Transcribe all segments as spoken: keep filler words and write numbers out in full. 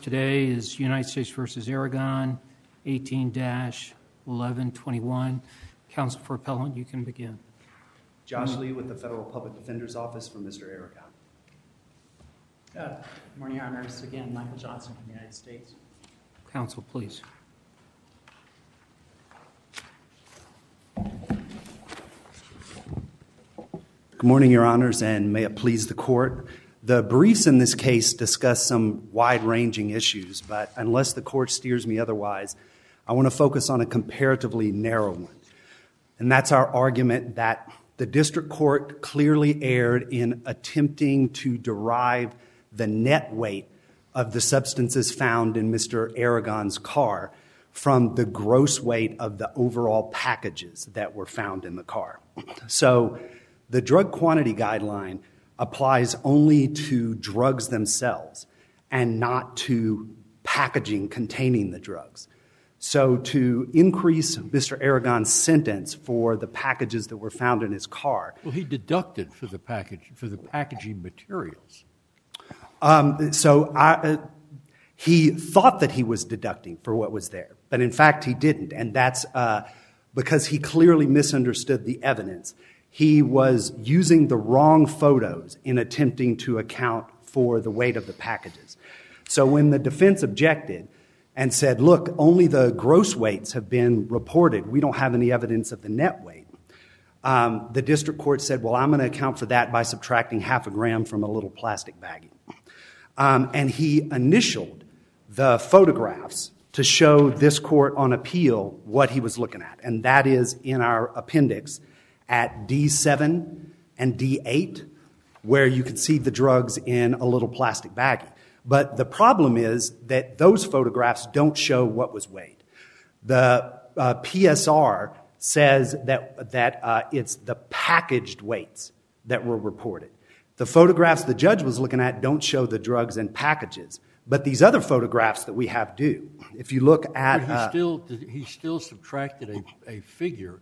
today is United States v. Aragon, eighteen dash eleven twenty-one. Counsel for Appellant, you can begin. Josh Lee with the Federal Public Defender's Office for Mister Aragon. Uh, good morning, Your Honors. Again, Michael Johnson from the United States. Counsel, please. Good morning, Your Honors, and may it please the Court. The briefs in this case discuss some wide-ranging issues, but unless the Court steers me otherwise, I want to focus on a comparatively narrow one. And that's our argument that the District Court clearly erred in attempting to derive the net weight of the substances found in Mister Aragon's car from the gross weight of the overall packages that were found in the car. So the drug quantity guideline applies only to drugs themselves and not to packaging containing the drugs. So to increase Mister Aragon's sentence for the packages that were found in his car. Well, he deducted for the package for the packaging materials. Um, so I, uh, he thought that he was deducting for what was there, but in fact he didn't, and that's uh, because he clearly misunderstood the evidence. He was using the wrong photos in attempting to account for the weight of the packages. So when the defense objected and said, look, only the gross weights have been reported, we don't have any evidence of the net weight, um, the district court said, well, I'm going to account for that by subtracting half a gram from a little plastic baggie. Um, and he initialed the photographs to show this court on appeal what he was looking at, and that is in our appendix at D seven and D eight, where you can see the drugs in a little plastic baggie. But the problem is that those photographs don't show what was weighed. The uh, P S R says that, that uh, it's the packaged weights that were reported. The photographs the judge was looking at don't show the drugs in packages, but these other photographs that we have do. If you look at... But he, uh, still, he still subtracted a, a figure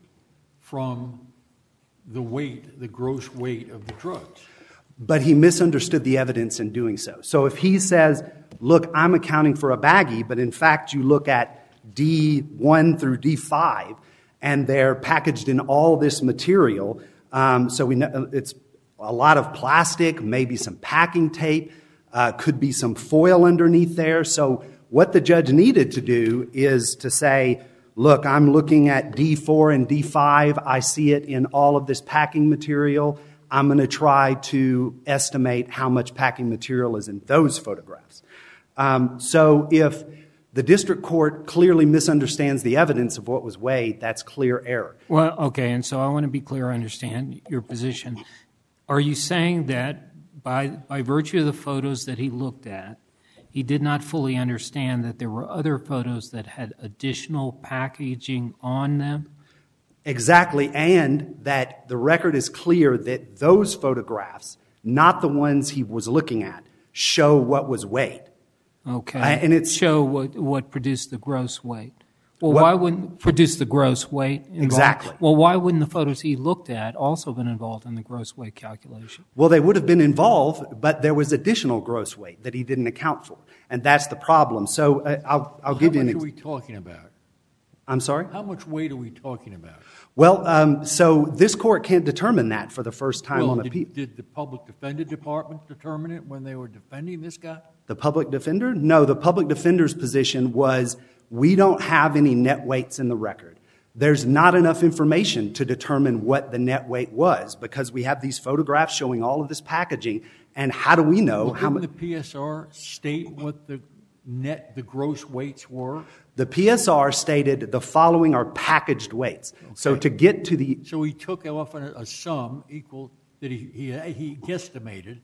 from the weight, the gross weight of the drugs. But he misunderstood the evidence in doing so. So if he says, look, I'm accounting for a baggie, but in fact you look at D one through D five, and they're packaged in all this material, um, so we know it's a lot of plastic, maybe some packing tape, uh, could be some foil underneath there. So what the judge needed to do is to say, look, I'm looking at D four and D five. I see it in all of this packing material. I'm going to try to estimate how much packing material is in those photographs. Um, so if the district court clearly misunderstands the evidence of what was weighed, that's clear error. Well, okay, and so I want to be clear, I understand your position. Are you saying that by by virtue of the photos that he looked at, he did not fully understand that there were other photos that had additional packaging on them? Exactly, and that the record is clear that those photographs, not the ones he was looking at, show what was weighed. Okay, uh, and it's show what, what produced the gross weight. Well, what, why wouldn't produce the gross weight? Involved? Exactly. Well, why wouldn't the photos he looked at also been involved in the gross weight calculation? Well, they would have been involved, but there was additional gross weight that he didn't account for, and that's the problem. So uh, I'll, I'll give you an example. How much are we talking about? I'm sorry? How much weight are we talking about? Well, um, so this court can't determine that for the first time well, on did, appeal. Did the Public Defender Department determine it when they were defending this guy? The public defender? No, the public defender's position was we don't have any net weights in the record. There's not enough information to determine what the net weight was because we have these photographs showing all of this packaging, and how do we know well, how much? Didn't the P S R state what the net, the gross weights were? The P S R stated the following are packaged weights. Okay. So to get to the... So he took off a, a sum equal that he, he, he guesstimated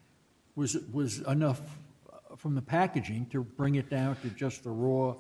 was, was enough from the packaging to bring it down to just the raw...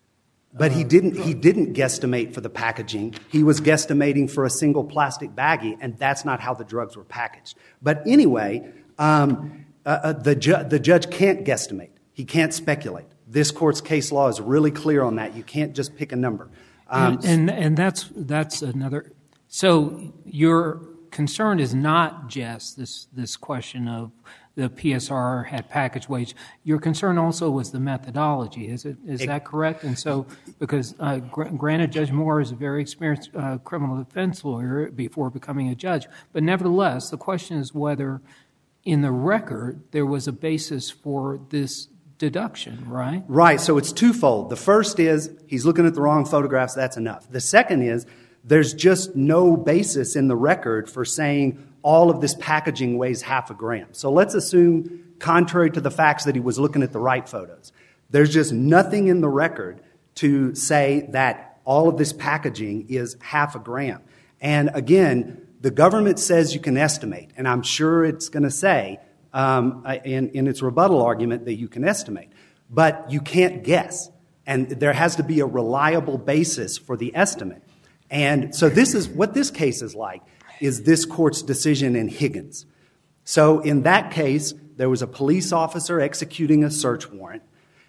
But he didn't, he didn't guesstimate for the packaging. He was guesstimating for a single plastic baggie, and that's not how the drugs were packaged. But anyway, um, uh, the, ju- the judge can't guesstimate. He can't speculate. This court's case law is really clear on that. You can't just pick a number. Um, and, and and that's that's another. So your concern is not just this this question of the P S R had package weights. Your concern also was the methodology. Is it is that correct? And so, because uh, gr- granted, Judge Moore is a very experienced uh, criminal defense lawyer before becoming a judge, but nevertheless, the question is whether in the record there was a basis for this deduction, right? Right. So it's twofold. The first is he's looking at the wrong photographs. That's enough. The second is there's just no basis in the record for saying all of this packaging weighs half a gram. So let's assume, contrary to the facts, that he was looking at the right photos. There's just nothing in the record to say that all of this packaging is half a gram. And again, the government says you can estimate, and I'm sure it's going to say um, in, in its rebuttal argument that you can estimate. But you can't guess, and there has to be a reliable basis for the estimate. And so this is what this case is like. Is this court's decision in Higgins. So in that case, there was a police officer executing a search warrant,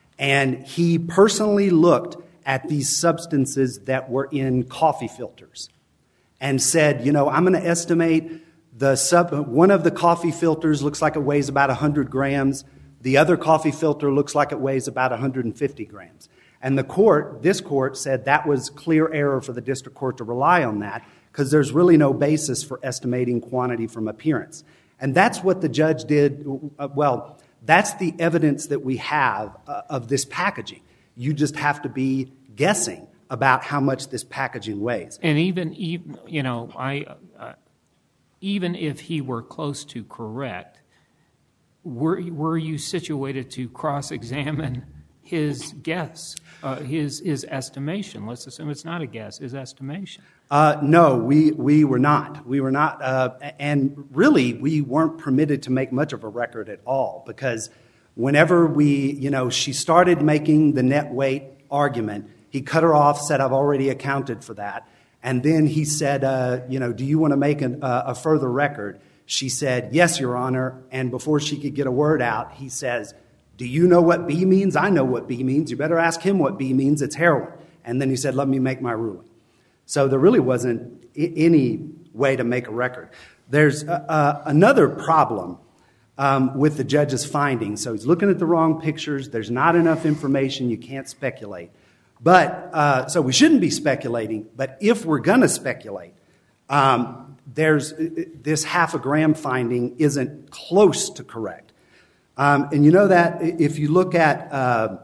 and he personally looked at these substances that were in coffee filters and said, you know, I'm going to estimate the sub, one of the coffee filters looks like it weighs about one hundred grams. The other coffee filter looks like it weighs about one hundred fifty grams. And the court, this court, said that was clear error for the district court to rely on that, because there's really no basis for estimating quantity from appearance. And that's what the judge did. Well, that's the evidence that we have uh, of this packaging. You just have to be guessing about how much this packaging weighs. And even, even you know, I, uh, even if he were close to correct, were, were you situated to cross-examine his guess, uh, his his estimation? Let's assume it's not a guess, his estimation. Uh, no, we we were not. We were not, uh, and really we weren't permitted to make much of a record at all, because whenever we, you know, she started making the net weight argument, he cut her off, said, I've already accounted for that. And then he said, uh, you know, do you want to make an, uh, a further record? She said, yes, Your Honor. And before she could get a word out, he says, do you know what B means? I know what B means. You better ask him what B means. It's heroin. And then he said, let me make my ruling. So there really wasn't I- any way to make a record. There's uh, uh, another problem um, with the judge's findings. So he's looking at the wrong pictures. There's not enough information. You can't speculate. But uh, so we shouldn't be speculating. But if we're going to speculate, um, there's this half a gram finding isn't close to correct. Um, and you know that if you look at uh,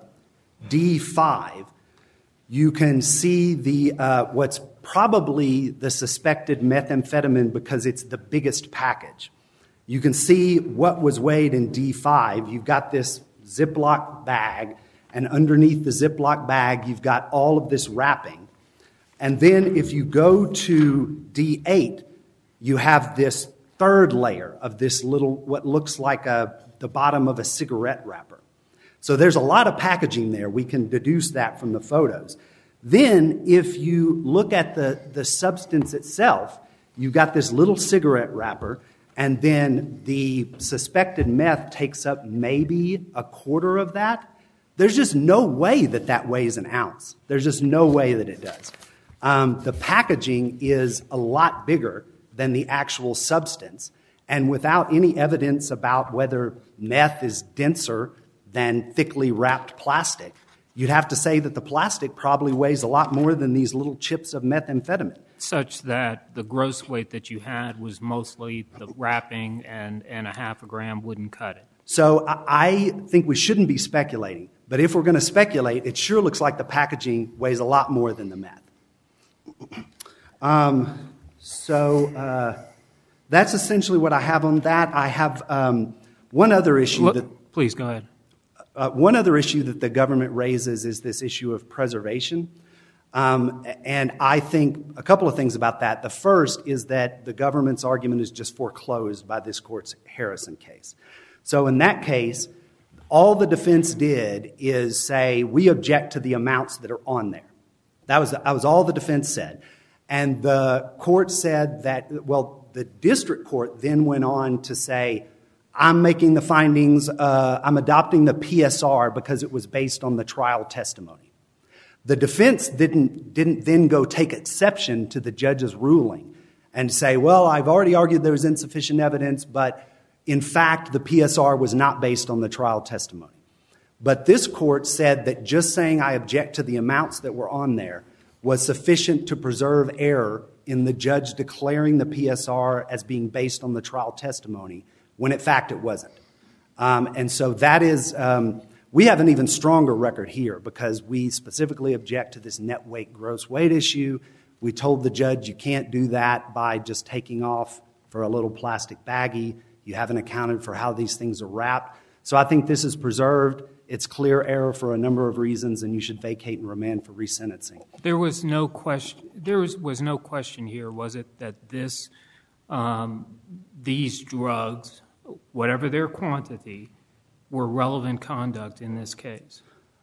D five, you can see the uh, what's probably the suspected methamphetamine because it's the biggest package. You can see what was weighed in D five. You've got this Ziploc bag, and underneath the Ziploc bag, you've got all of this wrapping. And then if you go to D eight, you have this third layer of this little, what looks like a, the bottom of a cigarette wrapper. So there's a lot of packaging there. We can deduce that from the photos. Then if you look at the, the substance itself, you've got this little cigarette wrapper, and then the suspected meth takes up maybe a quarter of that. There's just no way that that weighs an ounce. There's just no way that it does. Um, the packaging is a lot bigger than the actual substance. And without any evidence about whether meth is denser than thickly wrapped plastic, you'd have to say that the plastic probably weighs a lot more than these little chips of methamphetamine. Such that the gross weight that you had was mostly the wrapping, and, and a half a gram wouldn't cut it. So I think we shouldn't be speculating. But if we're going to speculate, it sure looks like the packaging weighs a lot more than the meth. Um, so uh, that's essentially what I have on that. I have um, one other issue. Look, that, please go ahead. Uh, one other issue that the government raises is this issue of preservation. Um, and I think a couple of things about that. The first is that the government's argument is just foreclosed by this court's Harrison case. So in that case, all the defense did is say, we object to the amounts that are on there. That was, that was all the defense said. And the court said that, well, the district court then went on to say, I'm making the findings, uh, I'm adopting the P S R because it was based on the trial testimony. The defense didn't, didn't then go take exception to the judge's ruling and say, well, I've already argued there was insufficient evidence, but in fact, the P S R was not based on the trial testimony. But this court said that just saying I object to the amounts that were on there was sufficient to preserve error in the judge declaring the P S R as being based on the trial testimony, when in fact it wasn't. Um, and so that is, um, we have an even stronger record here because we specifically object to this net weight, gross weight issue. We told the judge you can't do that by just taking off for a little plastic baggie. You haven't accounted for how these things are wrapped. So I think this is preserved. It's clear error for a number of reasons, and you should vacate and remand for resentencing. There was no question. There was, was no question here, was it, that this, um, these drugs, whatever their quantity, were relevant conduct in this case?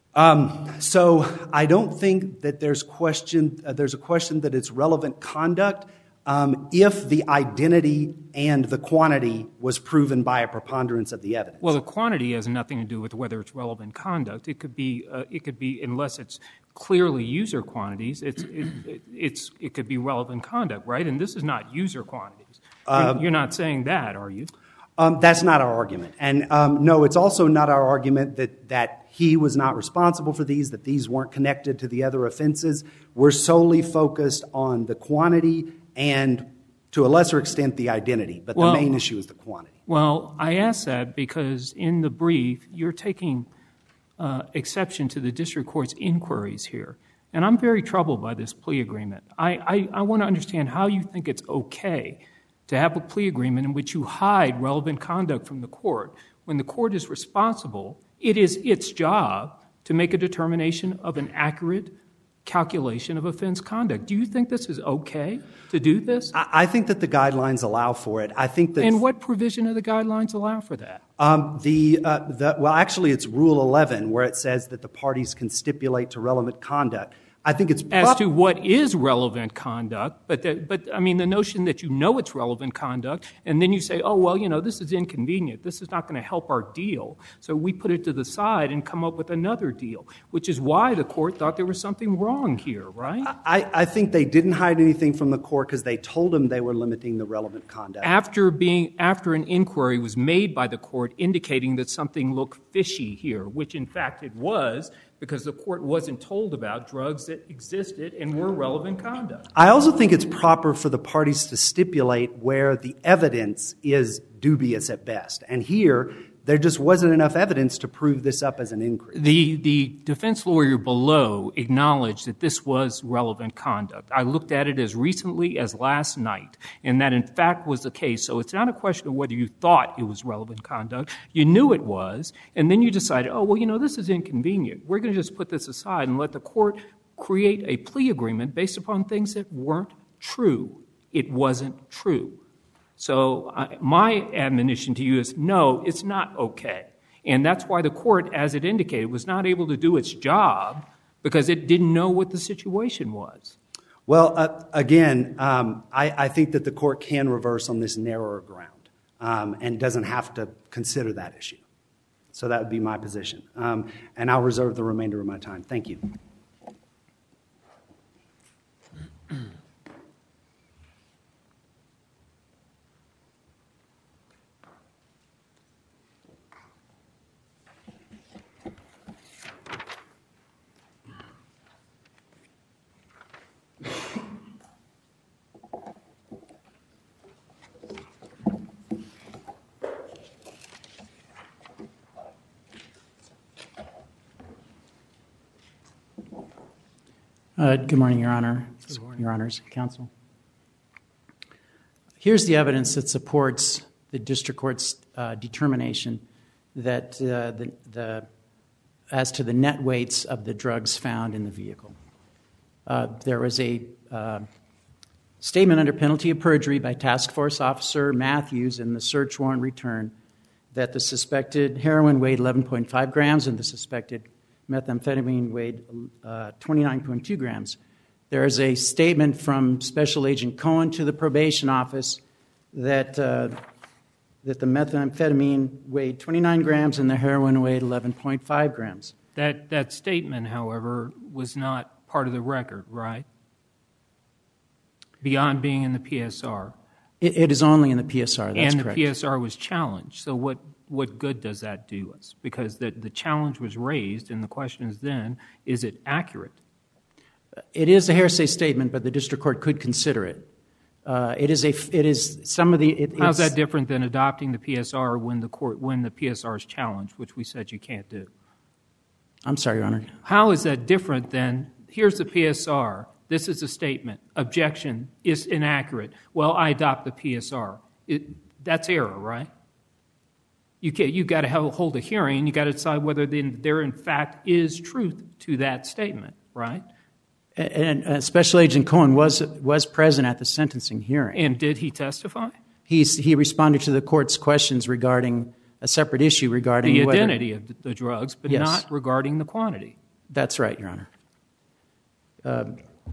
Um, so I don't think that there's question. Uh, there's a question that it's relevant conduct. Um, if the identity and the quantity was proven by a preponderance of the evidence. Well, the quantity has nothing to do with whether it's relevant conduct. It could be, uh, it could be, unless it's clearly user quantities, it's, it, it, it's, it could be relevant conduct, right? And this is not user quantities. Um, you're, you're not saying that, are you? Um, that's not our argument. And um, no, it's also not our argument that, that he was not responsible for these, that these weren't connected to the other offenses. We're solely focused on the quantity and, to a lesser extent, the identity. But well, the main issue is the quantity. Well, I ask that because in the brief, you're taking uh, exception to the district court's inquiries here. And I'm very troubled by this plea agreement. I, I, I want to understand how you think it's okay to have a plea agreement in which you hide relevant conduct from the court. When the court is responsible, it is its job to make a determination of an accurate calculation of offense conduct. Do you think this is okay to do this? I, I think that the guidelines allow for it. I think that. And what provision of the guidelines allow for that? Um, the, uh, the well, actually, it's Rule eleven, where it says that the parties can stipulate to relevant conduct. I think it's as to what is relevant conduct, but that, but I mean the notion that you know it's relevant conduct, and then you say, oh well, you know this is inconvenient. This is not going to help our deal, so we put it to the side and come up with another deal, which is why the court thought there was something wrong here, right? I, I think they didn't hide anything from the court because they told them they were limiting the relevant conduct. After being after an inquiry was made by the court indicating that something looked fishy here, which in fact it was, because the court wasn't told about drugs that existed and were relevant conduct. I also think it's proper for the parties to stipulate where the evidence is dubious at best. And here, there just wasn't enough evidence to prove this up as an increase. The, the defense lawyer below acknowledged that this was relevant conduct. I looked at it as recently as last night, and that in fact was the case. So it's not a question of whether you thought it was relevant conduct. You knew it was, and then you decided, oh, well, you know, this is inconvenient. We're going to just put this aside and let the court create a plea agreement based upon things that weren't true. It wasn't true. So uh, my admonition to you is, no, it's not okay. And that's why the court, as it indicated, was not able to do its job because it didn't know what the situation was. Well, uh, again, um, I, I think that the court can reverse on this narrower ground um, and doesn't have to consider that issue. So that would be my position. Um, and I'll reserve the remainder of my time. Thank you. Uh, good morning, Your Honor. Good morning. Your Honors, Counsel. Here's the evidence that supports the district court's uh, determination that uh, the, the as to the net weights of the drugs found in the vehicle. Uh, there was a uh, statement under penalty of perjury by Task Force Officer Matthews in the search warrant return that the suspected heroin weighed eleven point five grams and the suspected methamphetamine weighed uh, twenty-nine point two grams. There is a statement from Special Agent Cohen to the probation office that uh, that the methamphetamine weighed twenty-nine grams and the heroin weighed eleven point five grams. That that statement, however, was not part of the record, right? Beyond being in the P S R. It, it is only in the P S R, that's and correct. the P S R was challenged. So what, what good does that do us? Because the, the challenge was raised, and the question is then, is it accurate? It is a hearsay statement, but the district court could consider it. Uh, it is a. It is some of the. It, How's that different than adopting the P S R when the court when the P S R is challenged, which we said you can't do? I'm sorry, Your Honor. How is that different than here's the P S R? This is a statement. Objection is inaccurate. Well, I adopt the P S R. It, that's error, right? You can't. You've got to hold a hearing. You got to decide whether there in fact is truth to that statement, right? And uh, Special Agent Cohen was was present at the sentencing hearing. And did he testify? He's, he responded to the court's questions regarding a separate issue regarding the whether, identity of the drugs, but yes. not regarding the quantity. That's right, Your Honor. Uh,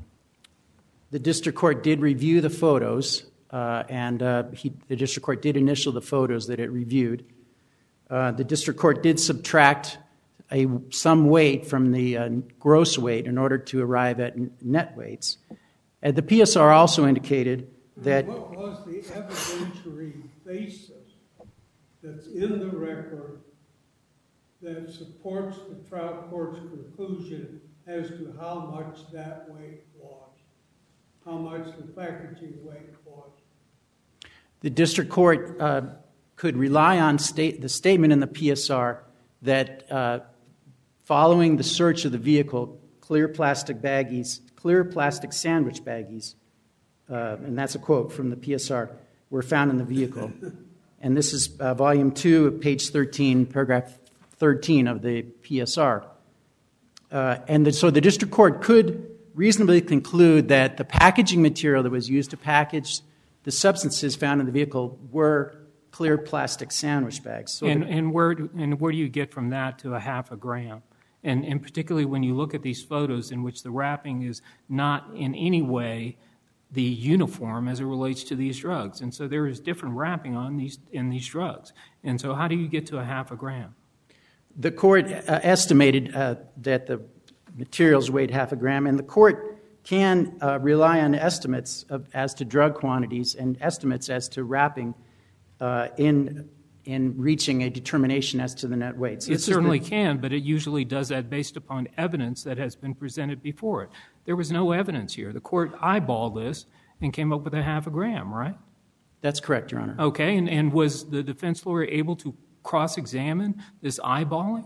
the district court did review the photos, uh, and uh, he, the district court did initial the photos that it reviewed. Uh, the district court did subtract A, some weight from the uh, gross weight in order to arrive at n- net weights. And the P S R also indicated that... What was the evidentiary basis that's in the record that supports the trial court's conclusion as to how much that weight was, how much the packaging weight was? The district court uh, could rely on state, the statement in the P S R that... Uh, Following the search of the vehicle, clear plastic baggies, clear plastic sandwich baggies, uh, and that's a quote from the P S R, were found in the vehicle. And this is uh, volume two, page thirteen, paragraph thirteen of the P S R. Uh, and the, so the district court could reasonably conclude that the packaging material that was used to package the substances found in the vehicle were clear plastic sandwich bags. So and, the, and, where, and where do you get from that to a half a gram? And, and particularly when you look at these photos in which the wrapping is not in any way the uniform as it relates to these drugs. And so there is different wrapping on these in these drugs. And so how do you get to a half a gram? The court uh, estimated uh, that the materials weighed half a gram, and the court can uh, rely on estimates of, as to drug quantities and estimates as to wrapping uh, in in reaching a determination as to the net weight. So it certainly the, can, but it usually does that based upon evidence that has been presented before it. There was no evidence here. The court eyeballed this and came up with a half a gram, right? That's correct, Your Honor. Okay, and, and was the defense lawyer able to cross-examine this eyeballing?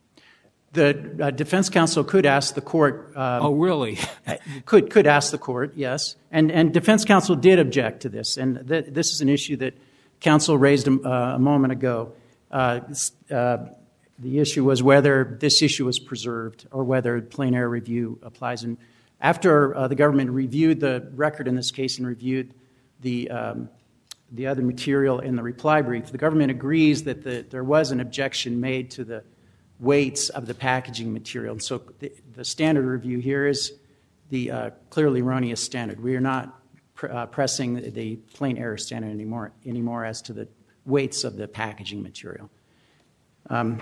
The uh, defense counsel could ask the court... Um, oh, really? could could ask the court, yes. And, and defense counsel did object to this, and th- this is an issue that counsel raised a, uh, a moment ago. Uh, uh, the issue was whether this issue was preserved or whether plain error review applies. And after uh, the government reviewed the record in this case and reviewed the um, the other material in the reply brief, the government agrees that the, there was an objection made to the weights of the packaging material. And so the, the standard review here is the uh, clearly erroneous standard. We are not Uh, pressing the plain error standard anymore, anymore as to the weights of the packaging material. Um,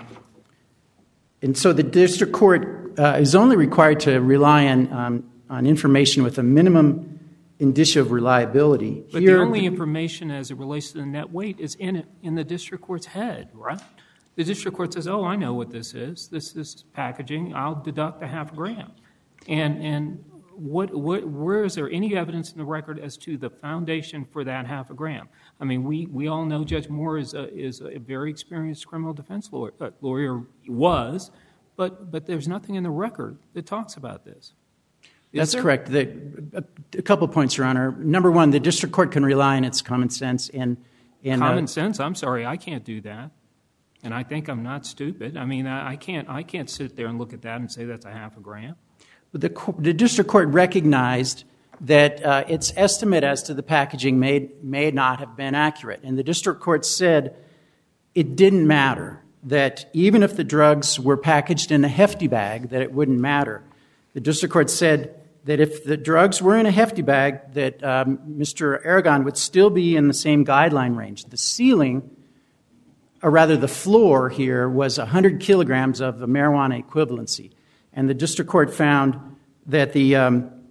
and so the district court uh, is only required to rely on, um, on information with a minimum indicia of reliability. But Here, the only information as it relates to the net weight is in it, in the district court's head, right? The district court says, oh, I know what this is. This is packaging. I'll deduct a half gram. And and What, what, where is there any evidence in the record as to the foundation for that half a gram? I mean, we, we all know Judge Moore is a, is a very experienced criminal defense lawyer, uh, lawyer was, but, but there's nothing in the record that talks about this. Is That's there? correct. The, a, a couple points, Your Honor. Number one, the district court can rely on its common sense. And, and Common uh, sense? I'm sorry, I can't do that. And I think I'm not stupid. I mean, I, I can't I can't sit there and look at that and say that's a half a gram. The, the district court recognized that uh, its estimate as to the packaging may, may not have been accurate. And the district court said it didn't matter, that even if the drugs were packaged in a hefty bag, that it wouldn't matter. The district court said that if the drugs were in a hefty bag, that um, Mister Aragon would still be in the same guideline range. The ceiling, or rather the floor here, was one hundred kilograms of the marijuana equivalency. And the district court found that the um,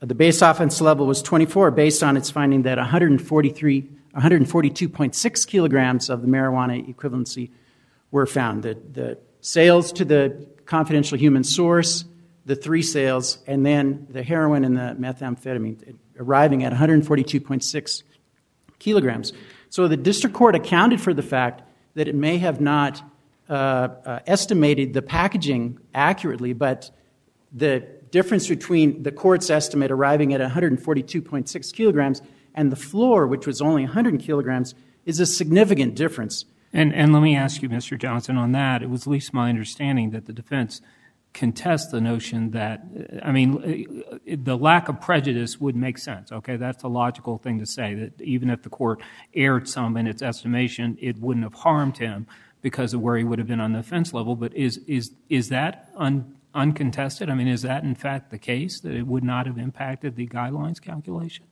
the base offense level was twenty-four based on its finding that one hundred forty-three, one hundred forty-two point six kilograms of the marijuana equivalency were found. The, the sales to the confidential human source, the three sales, and then the heroin and the methamphetamine, arriving at one hundred forty-two point six kilograms. So the district court accounted for the fact that it may have not uh, uh, estimated the packaging accurately, but the difference between the court's estimate arriving at one hundred forty-two point six kilograms and the floor, which was only one hundred kilograms, is a significant difference. And, and let me ask you, Mister Johnson, on that. It was at least my understanding that the defense contests the notion that, I mean, the lack of prejudice would make sense, okay? That's a logical thing to say, that even if the court erred some in its estimation, it wouldn't have harmed him because of where he would have been on the offense level. But is is is that un, uncontested? I mean, is that in fact the case, that it would not have impacted the guidelines calculation?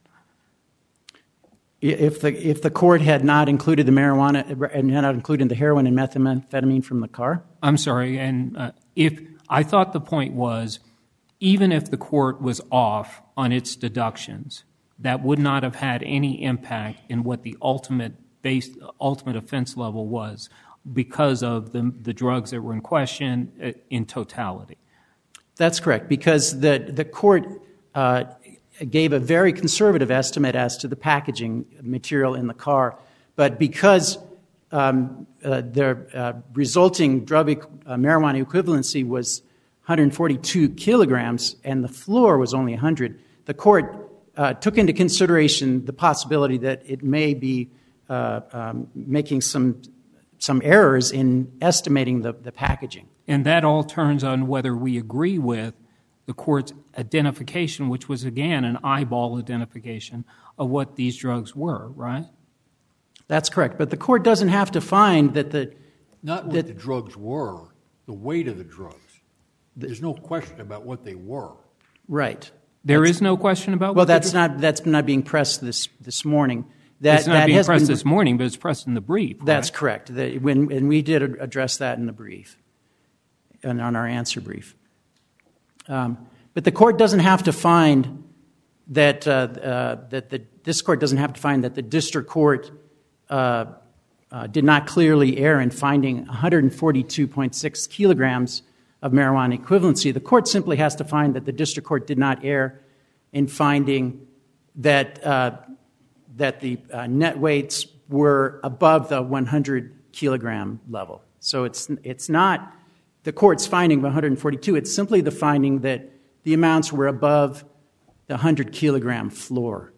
If the if the court had not included the marijuana and had not included the heroin and methamphetamine from the car? I'm sorry, and uh, if I thought the point was, even if the court was off on its deductions, that would not have had any impact in what the ultimate base, ultimate offense level was because of the the drugs that were in question uh, in totality. That's correct, because the the court uh, gave a very conservative estimate as to the packaging material in the car, but because um, uh, the uh, resulting drug uh, marijuana equivalency was one hundred forty-two kilograms and the floor was only one hundred, the court uh, took into consideration the possibility that it may be uh, um, making some some errors in estimating the, the packaging. And that all turns on whether we agree with the court's identification, which was, again, an eyeball identification of what these drugs were, right? That's correct. But the court doesn't have to find that the... Not what that, the drugs were, the weight of the drugs. There's no question about what they were. Right. There that's, is no question about well, what that's they not that's not being pressed this this morning. That, it's not that being has pressed been, this morning, but it's pressed in the brief. That's right? correct. The, when, and we did address that in the brief, and on our answer brief. Um, but the court doesn't have to find that uh, uh, that the this court doesn't have to find that the district court uh, uh, did not clearly err in finding one hundred forty-two point six kilograms of marijuana equivalency. The court simply has to find that the district court did not err in finding that uh, that the uh, net weights were above the one hundred kilogram level. So it's it's not the court's finding of one hundred forty-two. It's simply the finding that the amounts were above the one hundred kilogram floor.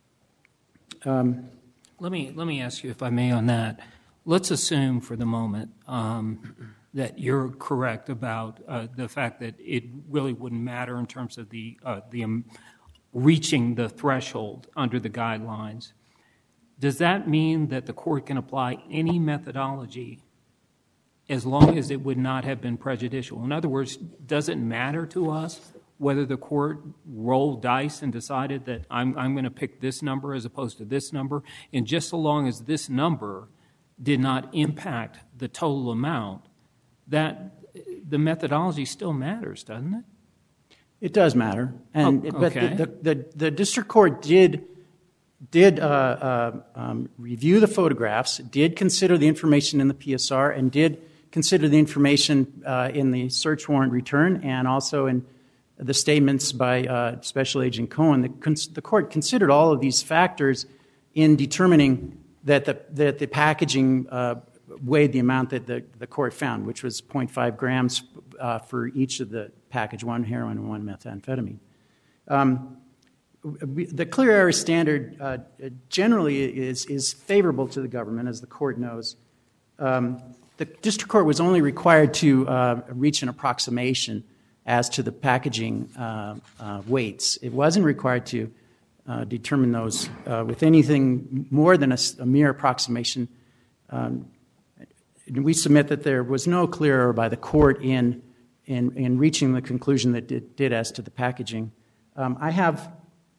Um, let me let me ask you, if I may, on that. Let's assume for the moment um, that you're correct about uh, the fact that it really wouldn't matter in terms of the uh, the um, reaching the threshold under the guidelines. Does that mean that the court can apply any methodology as long as it would not have been prejudicial? In other words, does it matter to us whether the court rolled dice and decided that I'm, I'm going to pick this number as opposed to this number, and just so long as this number did not impact the total amount, that the methodology still matters, doesn't it? It does matter, and oh, but okay. the, the, the, the district court did did uh, uh, um, review the photographs, did consider the information in the P S R, and did consider the information uh, in the search warrant return, and also in the statements by uh, Special Agent Cohen. The, cons- the court considered all of these factors in determining that the that the packaging uh, weighed the amount that the, the court found, which was zero point five grams uh, for each of the package, one heroin and one methamphetamine. Um, the clear error standard uh, generally is, is favorable to the government, as the court knows. Um, the district court was only required to uh, reach an approximation as to the packaging uh, uh, weights. It wasn't required to uh, determine those uh, with anything more than a, a mere approximation. Um, we submit that there was no clear error by the court in in, in reaching the conclusion that it did as to the packaging. Um, I have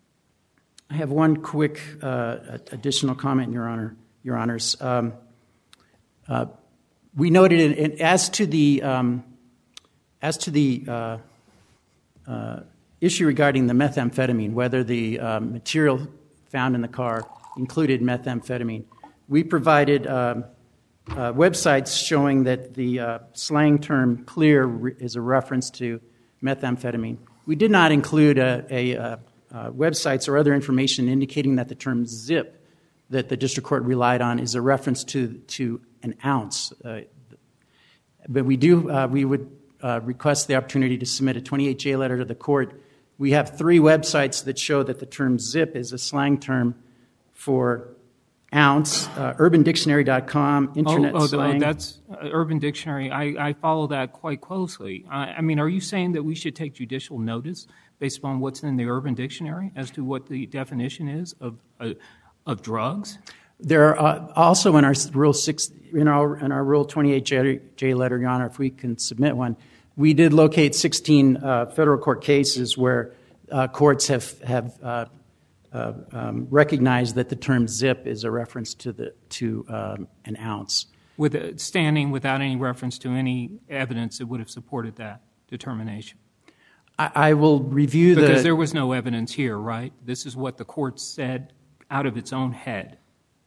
I have one quick uh, additional comment, Your Honor, Your Honors. Um, uh, we noted in, in, as to the um, as to the uh, uh, issue regarding the methamphetamine, whether the um, material found in the car included methamphetamine. We provided um, uh, websites showing that the uh, slang term clear re- is a reference to methamphetamine. We did not include a, a, a, a websites or other information indicating that the term zip that the district court relied on is a reference to, to an ounce. Uh, but we do, uh, we would uh, request the opportunity to submit a twenty-eight J letter to the court. We have three websites that show that the term zip is a slang term for ounce, uh, urban dictionary dot com, internet oh, oh, slang. Oh, that's uh, Urban Dictionary. I, I follow that quite closely. I, I mean, are you saying that we should take judicial notice based upon what's in the Urban Dictionary as to what the definition is of uh, of drugs? There are uh, also in our Rule six, in our in our Rule twenty-eight J, J letter, Your Honor, if we can submit one, we did locate sixteen uh, federal court cases where uh, courts have have uh, uh, um, recognized that the term zip is a reference to the to um, an ounce, with uh, standing without any reference to any evidence that would have supported that determination. I, I will review because the because there was no evidence here, right? This is what the court said out of its own head.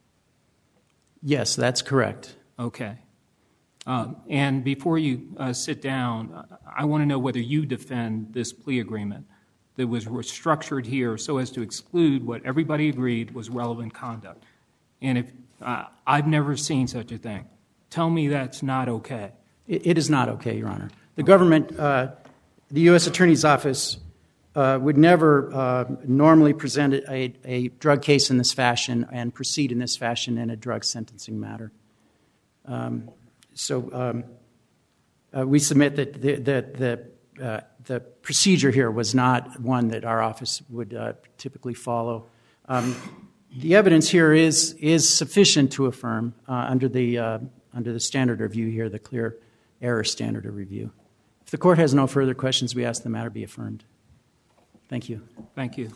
Yes, that's correct. Okay. Um, and before you uh, sit down, I want to know whether you defend this plea agreement that was structured here so as to exclude what everybody agreed was relevant conduct. And if uh, I've never seen such a thing. Tell me that's not okay. It, it is not okay, Your Honor. The government, uh, the U S Attorney's Office, Uh, would never uh, normally present a, a drug case in this fashion and proceed in this fashion in a drug sentencing matter. Um, so um, uh, we submit that the, the, the, uh, the procedure here was not one that our office would uh, typically follow. Um, the evidence here is is sufficient to affirm uh, under the uh, under the standard of review here, the clear error standard of review. If the court has no further questions, we ask the matter be affirmed. Thank you. Thank you.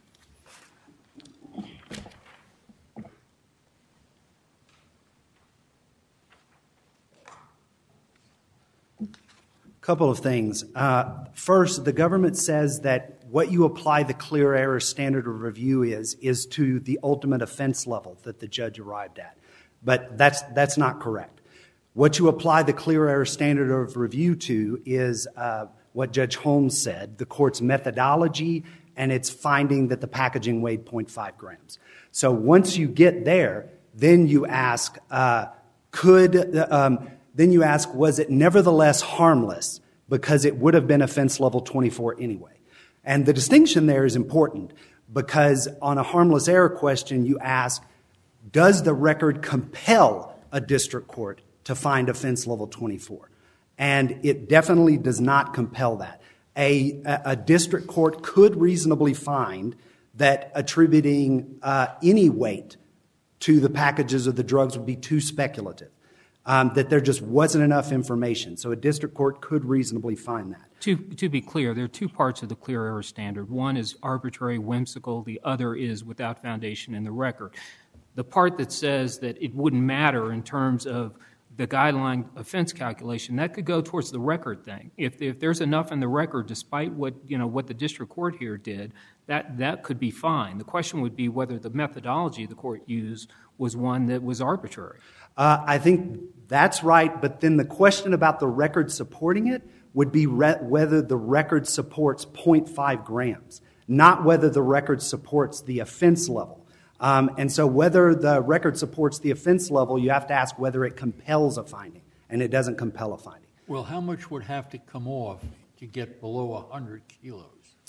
A couple of things. Uh, first, the government says that what you apply the clear error standard of review is, is to the ultimate offense level that the judge arrived at. But that's, that's not correct. What you apply the clear error standard of review to is uh, what Judge Holmes said, the court's methodology and its finding that the packaging weighed zero point five grams. So once you get there, then you ask, uh, could, um, then you ask, was it nevertheless harmless because it would have been offense level twenty-four anyway? And the distinction there is important because on a harmless error question, you ask, does the record compel a district court to find offense level twenty-four? And it definitely does not compel that. A, a district court could reasonably find that attributing uh, any weight to the packages of the drugs would be too speculative, um, that there just wasn't enough information. So a district court could reasonably find that. To, to be clear, there are two parts of the clear error standard. One is arbitrary, whimsical. The other is without foundation in the record. The part that says that it wouldn't matter in terms of the guideline offense calculation, that could go towards the record thing. If, if there's enough in the record, despite what, you know, what the district court here did, that, that could be fine. The question would be whether the methodology the court used was one that was arbitrary. Uh, I think that's right, but then the question about the record supporting it would be re- whether the record supports zero point five grams, not whether the record supports the offense level. Um, and so whether the record supports the offense level, you have to ask whether it compels a finding, and it doesn't compel a finding. Well, how much would have to come off to get below one hundred kilos?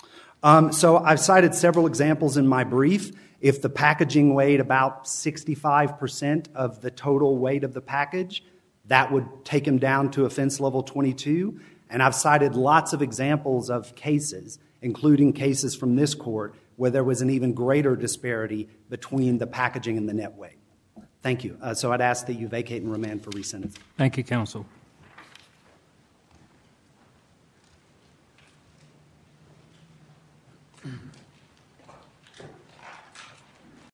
Um, so I've cited several examples in my brief. If the packaging weighed about sixty-five percent of the total weight of the package, that would take him down to offense level twenty-two. And I've cited lots of examples of cases, including cases from this court, where there was an even greater disparity between the packaging and the net weight. Thank you. Uh, so I'd ask that you vacate and remand for resentencing. Thank you, counsel.